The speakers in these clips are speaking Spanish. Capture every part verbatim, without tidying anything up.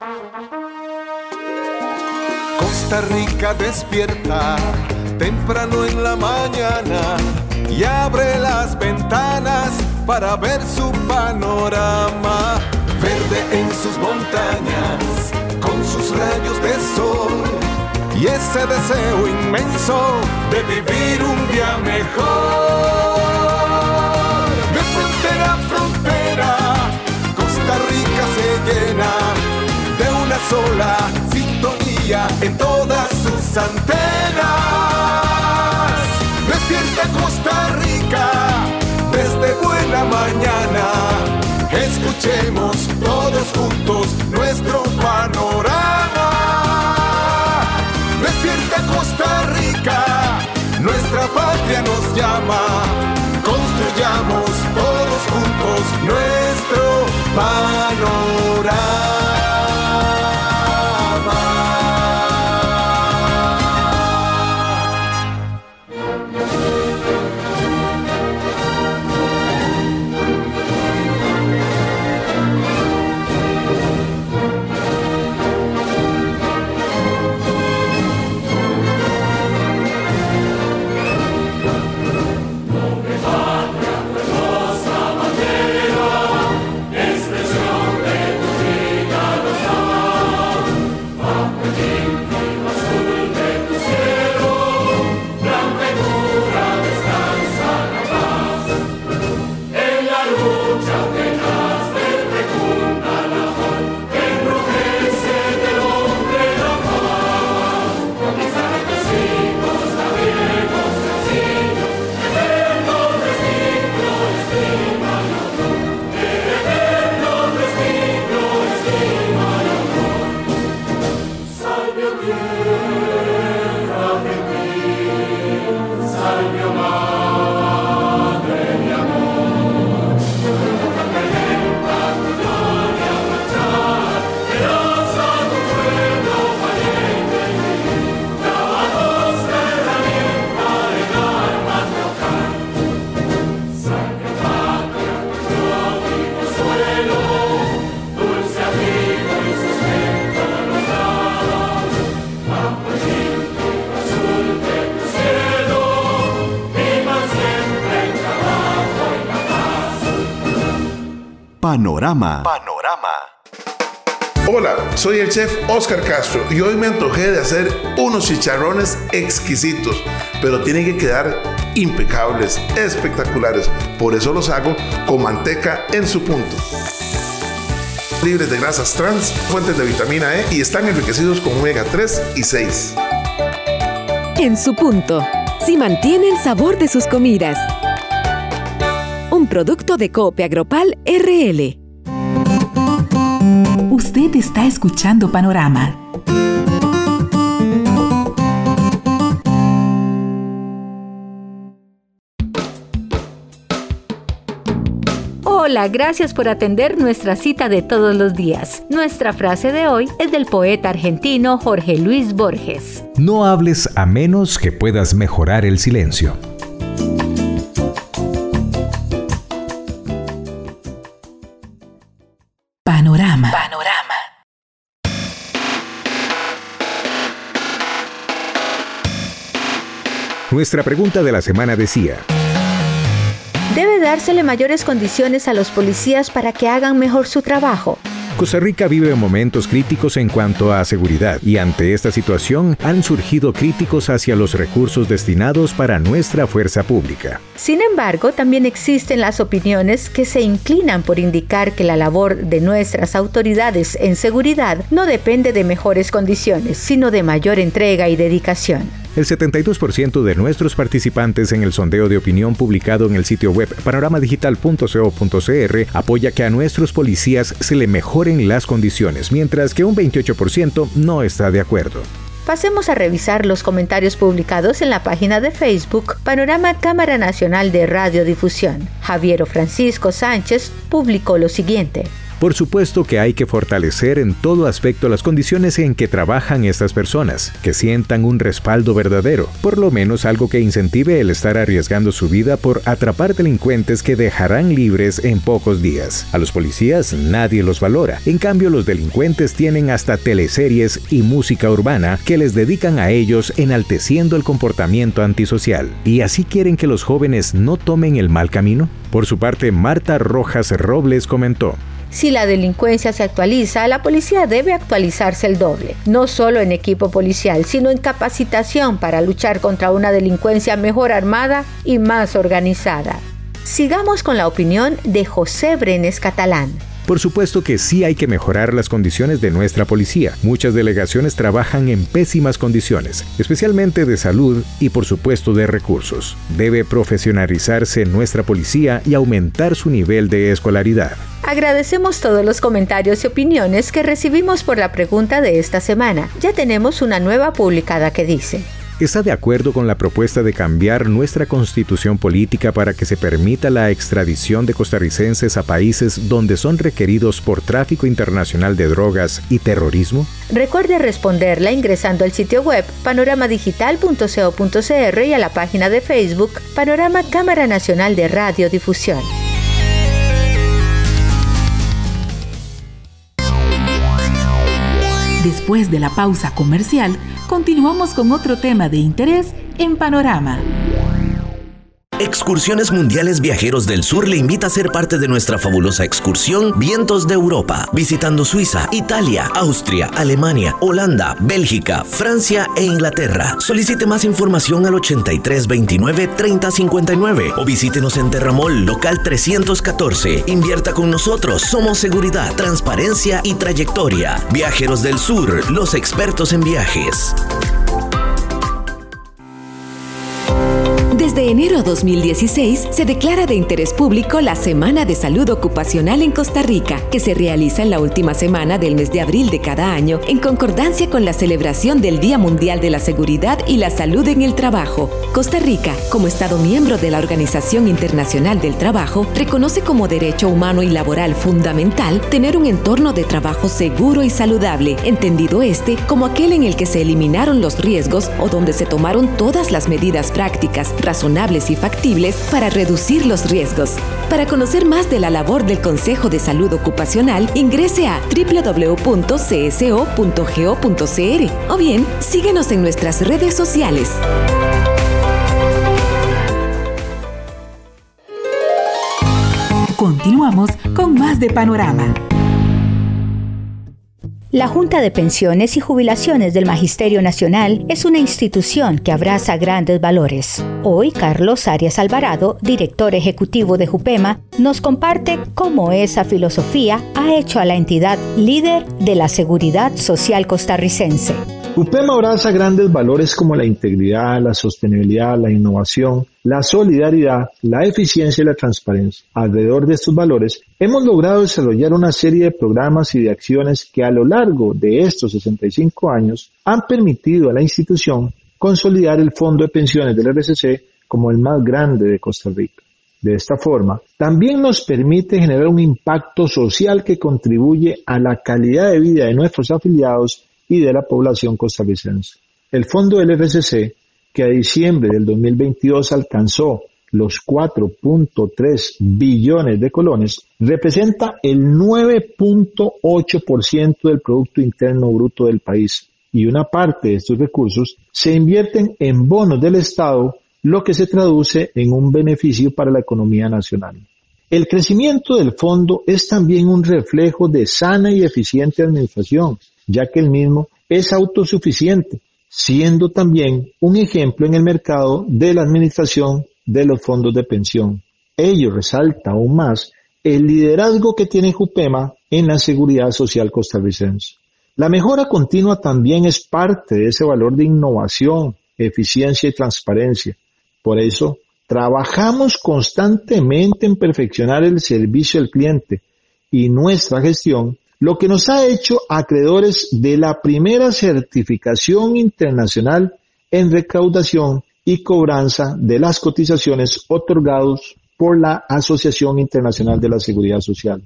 Costa Rica despierta temprano en la mañana y abre las ventanas para ver su panorama. Verde en sus montañas, con sus rayos de sol y ese deseo inmenso de vivir un día mejor. De frontera a frontera, Costa Rica se llena de una sola sintonía en todas sus antenas. Despierta Costa Rica desde buena mañana. Escuchemos todos juntos nuestro panorama. Despierta Costa Rica, nuestra patria nos llama. Construyamos todos juntos nuestro panorama. Panorama. Panorama. Hola, soy el chef Oscar Castro y hoy me antojé de hacer unos chicharrones exquisitos, pero tienen que quedar impecables, espectaculares. Por eso los hago con manteca en su punto. Libres de grasas trans, fuentes de vitamina E y están enriquecidos con omega tres y seis. En su punto, si mantiene el sabor de sus comidas. Un producto de Coop Agropal R L. Usted está escuchando Panorama. Hola, gracias por atender nuestra cita de todos los días. Nuestra frase de hoy es del poeta argentino Jorge Luis Borges. No hables a menos que puedas mejorar el silencio. Panorama. Panorama. Nuestra pregunta de la semana decía: ¿debe dársele mayores condiciones a los policías para que hagan mejor su trabajo? Costa Rica vive momentos críticos en cuanto a seguridad y ante esta situación han surgido críticos hacia los recursos destinados para nuestra fuerza pública. Sin embargo, también existen las opiniones que se inclinan por indicar que la labor de nuestras autoridades en seguridad no depende de mejores condiciones, sino de mayor entrega y dedicación. El setenta y dos por ciento de nuestros participantes en el sondeo de opinión publicado en el sitio web panorama digital punto co punto c r apoya que a nuestros policías se le mejoren las condiciones, mientras que un veintiocho por ciento no está de acuerdo. Pasemos a revisar los comentarios publicados en la página de Facebook Panorama Cámara Nacional de Radiodifusión. Javier Francisco Sánchez publicó lo siguiente: Por supuesto que hay que fortalecer en todo aspecto las condiciones en que trabajan estas personas, que sientan un respaldo verdadero, por lo menos algo que incentive el estar arriesgando su vida por atrapar delincuentes que dejarán libres en pocos días. A los policías nadie los valora, en cambio los delincuentes tienen hasta teleseries y música urbana que les dedican a ellos enalteciendo el comportamiento antisocial. ¿Y así quieren que los jóvenes no tomen el mal camino? Por su parte, Marta Rojas Robles comentó: Si la delincuencia se actualiza, la policía debe actualizarse el doble, no solo en equipo policial, sino en capacitación para luchar contra una delincuencia mejor armada y más organizada. Sigamos con la opinión de José Brenes Catalán. Por supuesto que sí hay que mejorar las condiciones de nuestra policía. Muchas delegaciones trabajan en pésimas condiciones, especialmente de salud y por supuesto de recursos. Debe profesionalizarse nuestra policía y aumentar su nivel de escolaridad. Agradecemos todos los comentarios y opiniones que recibimos por la pregunta de esta semana. Ya tenemos una nueva publicada que dice: ¿Está de acuerdo con la propuesta de cambiar nuestra constitución política para que se permita la extradición de costarricenses a países donde son requeridos por tráfico internacional de drogas y terrorismo? Recuerde responderla ingresando al sitio web panorama digital punto co punto cr y a la página de Facebook Panorama Cámara Nacional de Radiodifusión. Después de la pausa comercial, continuamos con otro tema de interés en Panorama. Excursiones Mundiales Viajeros del Sur le invita a ser parte de nuestra fabulosa excursión Vientos de Europa, visitando Suiza, Italia, Austria, Alemania, Holanda, Bélgica, Francia e Inglaterra. Solicite más información al ochenta y tres veintinueve treinta cincuenta y nueve o visítenos en Terramol, local trescientos catorce. Invierta con nosotros, somos seguridad, transparencia y trayectoria. Viajeros del Sur, los expertos en viajes. Desde enero dos mil dieciséis se declara de interés público la Semana de Salud Ocupacional en Costa Rica, que se realiza en la última semana del mes de abril de cada año, en concordancia con la celebración del Día Mundial de la Seguridad y la Salud en el Trabajo. Costa Rica, como Estado miembro de la Organización Internacional del Trabajo, reconoce como derecho humano y laboral fundamental tener un entorno de trabajo seguro y saludable, entendido este como aquel en el que se eliminaron los riesgos o donde se tomaron todas las medidas prácticas, razonables y factibles para reducir los riesgos. Para conocer más de la labor del Consejo de Salud Ocupacional, ingrese a doble u doble u doble u punto c s o punto go punto c r o bien síguenos en nuestras redes sociales. Continuamos con más de Panorama. La Junta de Pensiones y Jubilaciones del Magisterio Nacional es una institución que abraza grandes valores. Hoy, Carlos Arias Alvarado, director ejecutivo de JUPEMA, nos comparte cómo esa filosofía ha hecho a la entidad líder de la seguridad social costarricense. JUPEMA abraza grandes valores como la integridad, la sostenibilidad, la innovación, la solidaridad, la eficiencia y la transparencia. Alrededor de estos valores, hemos logrado desarrollar una serie de programas y de acciones que a lo largo de estos sesenta y cinco años han permitido a la institución consolidar el Fondo de Pensiones del R S C como el más grande de Costa Rica. De esta forma, también nos permite generar un impacto social que contribuye a la calidad de vida de nuestros afiliados y de la población costarricense. El fondo del R S C, que a diciembre del dos mil veintidós alcanzó los cuatro punto tres billones de colones, representa el nueve punto ocho por ciento del Producto Interno Bruto del país, y una parte de estos recursos se invierten en bonos del Estado, lo que se traduce en un beneficio para la economía nacional. El crecimiento del fondo es también un reflejo de sana y eficiente administración, ya que el mismo es autosuficiente, siendo también un ejemplo en el mercado de la administración de los fondos de pensión. Ello resalta aún más el liderazgo que tiene JUPEMA en la seguridad social costarricense. La mejora continua también es parte de ese valor de innovación, eficiencia y transparencia. Por eso, trabajamos constantemente en perfeccionar el servicio al cliente y nuestra gestión, lo que nos ha hecho acreedores de la primera certificación internacional en recaudación y cobranza de las cotizaciones otorgados por la Asociación Internacional de la Seguridad Social.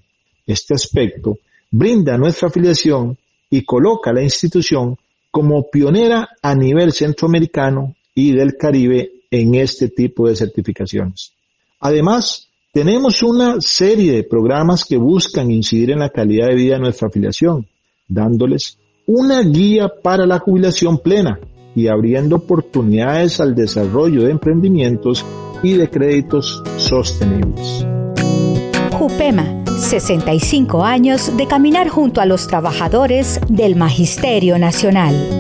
Este aspecto brinda a nuestra afiliación y coloca a la institución como pionera a nivel centroamericano y del Caribe en este tipo de certificaciones. Además, tenemos una serie de programas que buscan incidir en la calidad de vida de nuestra afiliación, dándoles una guía para la jubilación plena y abriendo oportunidades al desarrollo de emprendimientos y de créditos sostenibles. JUPEMA, sesenta y cinco años de caminar junto a los trabajadores del Magisterio Nacional.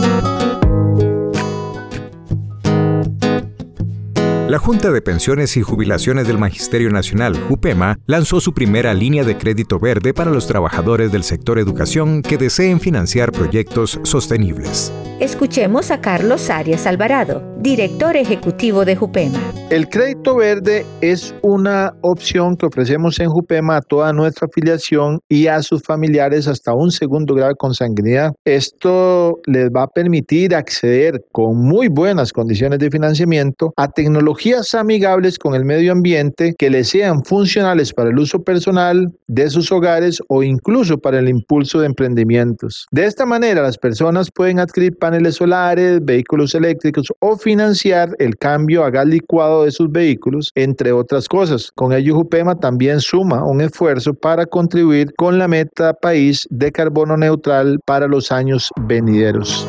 La Junta de Pensiones y Jubilaciones del Magisterio Nacional, JUPEMA, lanzó su primera línea de crédito verde para los trabajadores del sector educación que deseen financiar proyectos sostenibles. Escuchemos a Carlos Arias Alvarado, director ejecutivo de JUPEMA. El crédito verde es una opción que ofrecemos en JUPEMA a toda nuestra afiliación y a sus familiares hasta un segundo grado de consanguinidad. Esto les va a permitir acceder con muy buenas condiciones de financiamiento a tecnologías amigables con el medio ambiente que les sean funcionales para el uso personal de sus hogares o incluso para el impulso de emprendimientos. De esta manera, las personas pueden adquirir paneles solares, vehículos eléctricos o financiar el cambio a gas licuado de sus vehículos, entre otras cosas. Con ello, JUPEMA también suma un esfuerzo para contribuir con la meta país de carbono neutral para los años venideros.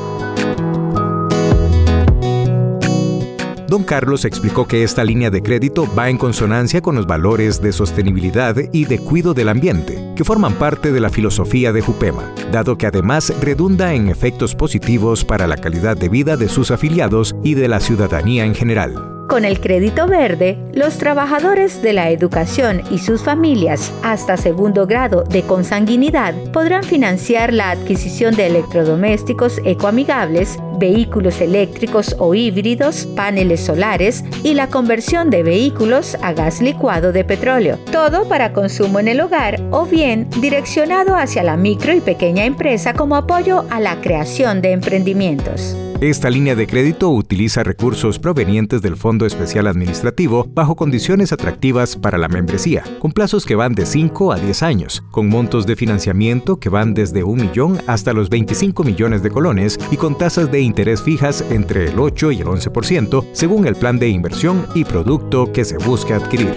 Don Carlos explicó que esta línea de crédito va en consonancia con los valores de sostenibilidad y de cuidado del ambiente, que forman parte de la filosofía de JUPEMA, dado que además redunda en efectos positivos para la calidad de vida de sus afiliados y de la ciudadanía en general. Con el crédito verde, los trabajadores de la educación y sus familias hasta segundo grado de consanguinidad podrán financiar la adquisición de electrodomésticos ecoamigables, vehículos eléctricos o híbridos, paneles solares y la conversión de vehículos a gas licuado de petróleo. Todo para consumo en el hogar o bien direccionado hacia la micro y pequeña empresa como apoyo a la creación de emprendimientos. Esta línea de crédito utiliza recursos provenientes del Fondo Especial Administrativo bajo condiciones atractivas para la membresía, con plazos que van de cinco a diez años, con montos de financiamiento que van desde un millón hasta los veinticinco millones de colones y con tasas de interés fijas entre el ocho y el once por ciento según el plan de inversión y producto que se busque adquirir.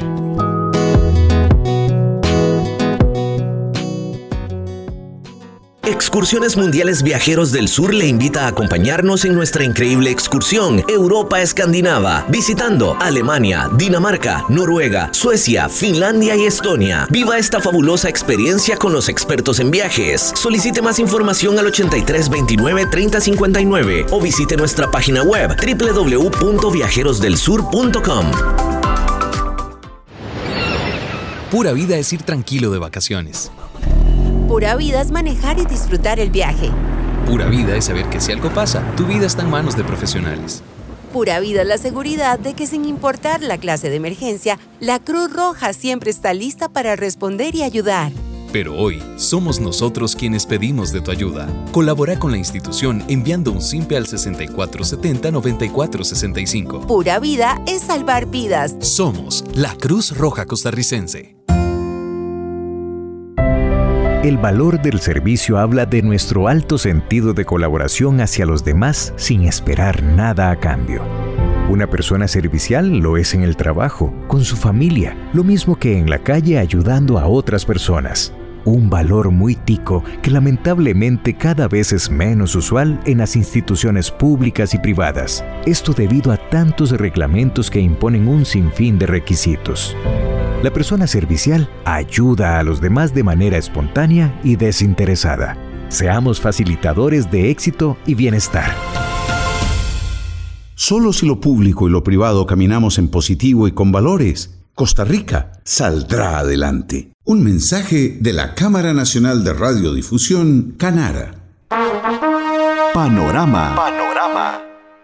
Excursiones Mundiales Viajeros del Sur le invita a acompañarnos en nuestra increíble excursión Europa Escandinava, visitando Alemania, Dinamarca, Noruega, Suecia, Finlandia y Estonia. Viva esta fabulosa experiencia con los expertos en viajes. Solicite más información al ochenta y tres veintinueve treinta cincuenta y nueve o visite nuestra página web doble u doble u doble u punto viajeros del sur punto com. Pura vida es ir tranquilo de vacaciones. Pura vida es manejar y disfrutar el viaje. Pura vida es saber que si algo pasa, tu vida está en manos de profesionales. Pura vida es la seguridad de que sin importar la clase de emergencia, la Cruz Roja siempre está lista para responder y ayudar. Pero hoy, somos nosotros quienes pedimos de tu ayuda. Colabora con la institución enviando un simpe al sesenta y cuatro setenta noventa y cuatro sesenta y cinco. Pura vida es salvar vidas. Somos la Cruz Roja Costarricense. El valor del servicio habla de nuestro alto sentido de colaboración hacia los demás sin esperar nada a cambio. Una persona servicial lo es en el trabajo, con su familia, lo mismo que en la calle ayudando a otras personas. Un valor muy tico que lamentablemente cada vez es menos usual en las instituciones públicas y privadas. Esto debido a tantos reglamentos que imponen un sinfín de requisitos. La persona servicial ayuda a los demás de manera espontánea y desinteresada. Seamos facilitadores de éxito y bienestar. Solo si lo público y lo privado caminamos en positivo y con valores, Costa Rica saldrá adelante. Un mensaje de la Cámara Nacional de Radiodifusión, Canara. Panorama. Panorama.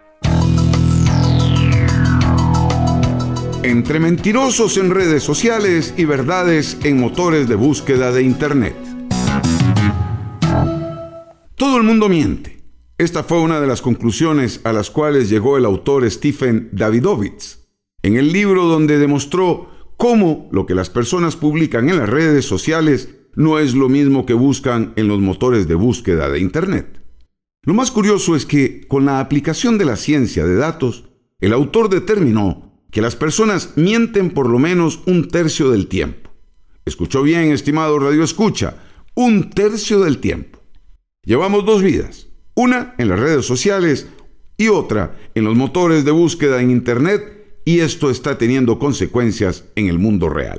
Entre mentirosos en redes sociales y verdades en motores de búsqueda de Internet. Todo el mundo miente. Esta fue una de las conclusiones a las cuales llegó el autor Stephen Davidovitz en el libro donde demostró cómo lo que las personas publican en las redes sociales no es lo mismo que buscan en los motores de búsqueda de Internet. Lo más curioso es que, con la aplicación de la ciencia de datos, el autor determinó que las personas mienten por lo menos un tercio del tiempo. Escuchó bien, estimado radioescucha, un tercio del tiempo. Llevamos dos vidas, una en las redes sociales y otra en los motores de búsqueda en Internet, y esto está teniendo consecuencias en el mundo real.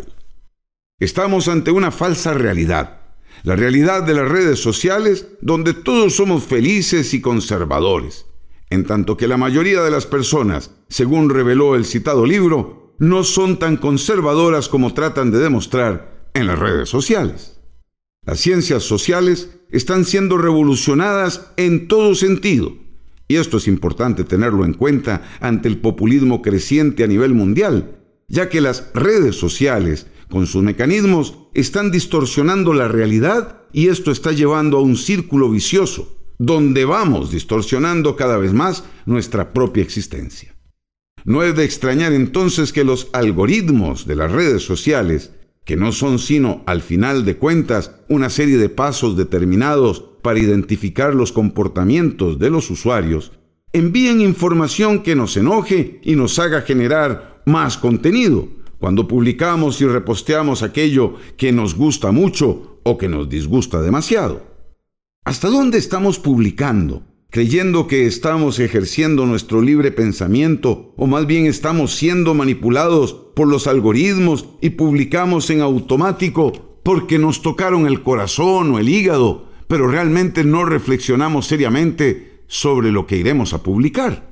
Estamos ante una falsa realidad, la realidad de las redes sociales, donde todos somos felices y conservadores, en tanto que la mayoría de las personas, según reveló el citado libro, no son tan conservadoras como tratan de demostrar en las redes sociales. Las ciencias sociales están siendo revolucionadas en todo sentido, y esto es importante tenerlo en cuenta ante el populismo creciente a nivel mundial, ya que las redes sociales, con sus mecanismos, están distorsionando la realidad, y esto está llevando a un círculo vicioso, donde vamos distorsionando cada vez más nuestra propia existencia. No es de extrañar entonces que los algoritmos de las redes sociales, que no son sino, al final de cuentas, una serie de pasos determinados para identificar los comportamientos de los usuarios, envíen información que nos enoje y nos haga generar más contenido, cuando publicamos y reposteamos aquello que nos gusta mucho o que nos disgusta demasiado. ¿Hasta dónde estamos publicando, creyendo que estamos ejerciendo nuestro libre pensamiento, o más bien estamos siendo manipulados por los algoritmos y publicamos en automático porque nos tocaron el corazón o el hígado, pero realmente no reflexionamos seriamente sobre lo que iremos a publicar?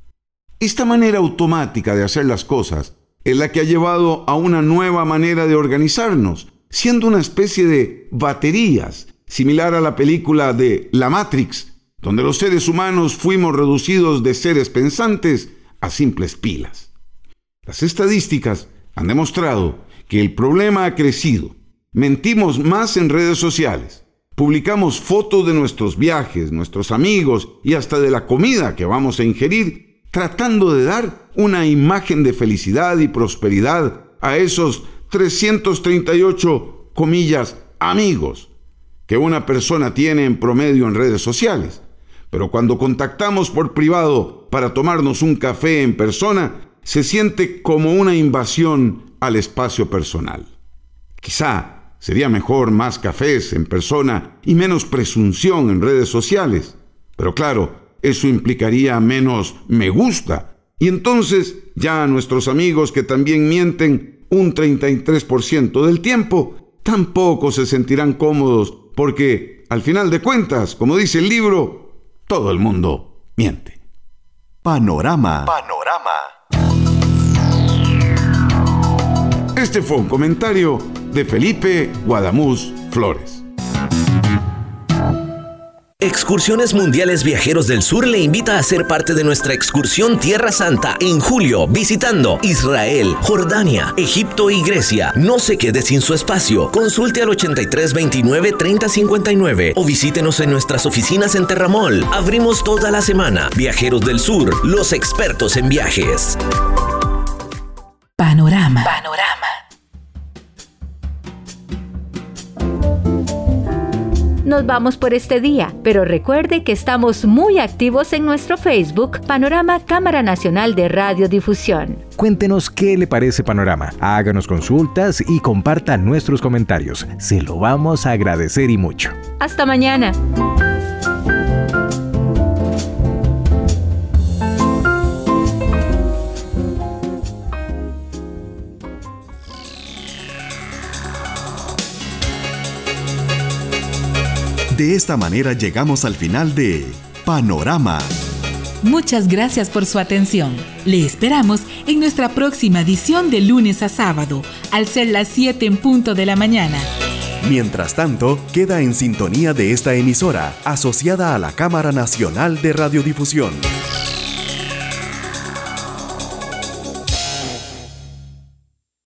Esta manera automática de hacer las cosas es la que ha llevado a una nueva manera de organizarnos, siendo una especie de baterías, similar a la película de La Matrix, donde los seres humanos fuimos reducidos de seres pensantes a simples pilas. Las estadísticas han demostrado que el problema ha crecido. Mentimos más en redes sociales. Publicamos fotos de nuestros viajes, nuestros amigos y hasta de la comida que vamos a ingerir, tratando de dar una imagen de felicidad y prosperidad a esos trescientos treinta y ocho, comillas, amigos que una persona tiene en promedio en redes sociales. Pero cuando contactamos por privado para tomarnos un café en persona, se siente como una invasión al espacio personal. Quizá sería mejor más cafés en persona y menos presunción en redes sociales. Pero claro, eso implicaría menos me gusta. Y entonces ya nuestros amigos que también mienten un treinta y tres por ciento del tiempo, tampoco se sentirán cómodos porque, al final de cuentas, como dice el libro, todo el mundo miente. Panorama. Panorama. Este fue un comentario de Felipe Guadamuz Flores. Excursiones Mundiales Viajeros del Sur le invita a ser parte de nuestra excursión Tierra Santa en julio, visitando Israel, Jordania, Egipto y Grecia. No se quede sin su espacio. Consulte al ochenta y tres veintinueve treinta cincuenta y nueve o visítenos en nuestras oficinas en Terramol. Abrimos toda la semana. Viajeros del Sur, los expertos en viajes. Panorama. Panorama. Nos vamos por este día, pero recuerde que estamos muy activos en nuestro Facebook, Panorama Cámara Nacional de Radiodifusión. Cuéntenos qué le parece Panorama, háganos consultas y comparta nuestros comentarios. Se lo vamos a agradecer y mucho. Hasta mañana. De esta manera llegamos al final de Panorama. Muchas gracias por su atención. Le esperamos en nuestra próxima edición de lunes a sábado, al ser las siete en punto de la mañana. Mientras tanto, queda en sintonía de esta emisora, asociada a la Cámara Nacional de Radiodifusión.